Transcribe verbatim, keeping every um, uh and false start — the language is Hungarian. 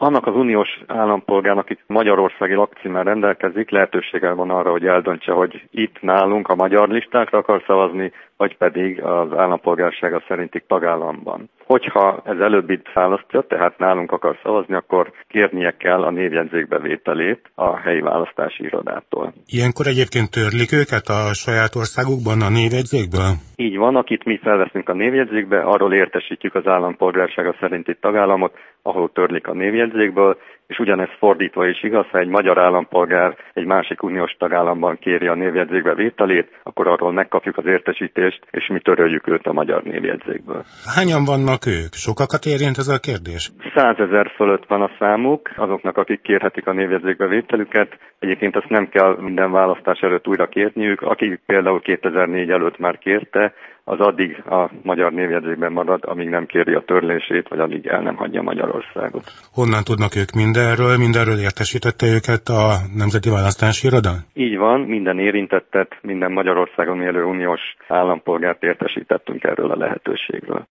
Annak az uniós állampolgárnak, akik magyarországi lakcímmel rendelkezik, lehetősége van arra, hogy eldöntse, hogy itt nálunk a magyar listákra akar szavazni, vagy pedig az állampolgársága szerinti tagállamban. Hogyha ez előbbit választja, tehát nálunk akar szavazni, akkor kérnie kell a névjegyzékbevételét a helyi választási irodától. Ilyenkor egyébként törlik őket a saját országukban a névjegyzékből? Így van, akit mi felveszünk a névjegyzékbe, arról értesítjük az állampolgársága szerinti tagállamot, ahol törlik a névjegyzékből, és ugyanez fordítva is igaz, ha egy magyar állampolgár egy másik uniós tagállamban kéri a névjegyzékbe vételét, akkor arról megkapjuk az értesítést, és mi töröljük őt a magyar névjegyzékből. Hányan vannak ők? Sokakat érint ez a kérdés? Százezer fölött van a számuk, azoknak, akik kérhetik a névjegyzékbe vételüket. Egyébként azt nem kell minden választás előtt újra kérniük. Akik például kétezer-négy előtt már kérte, az addig a magyar névjegyzékben marad, amíg nem kéri a törlését, vagy amíg el nem hagyja Magyarországot. Honnan tudnak ők mindenről? Mindenről értesítette őket a Nemzeti Választási Iroda? Így van, minden érintettet, minden Magyarországon élő uniós állampolgárt értesítettünk erről a lehetőségről.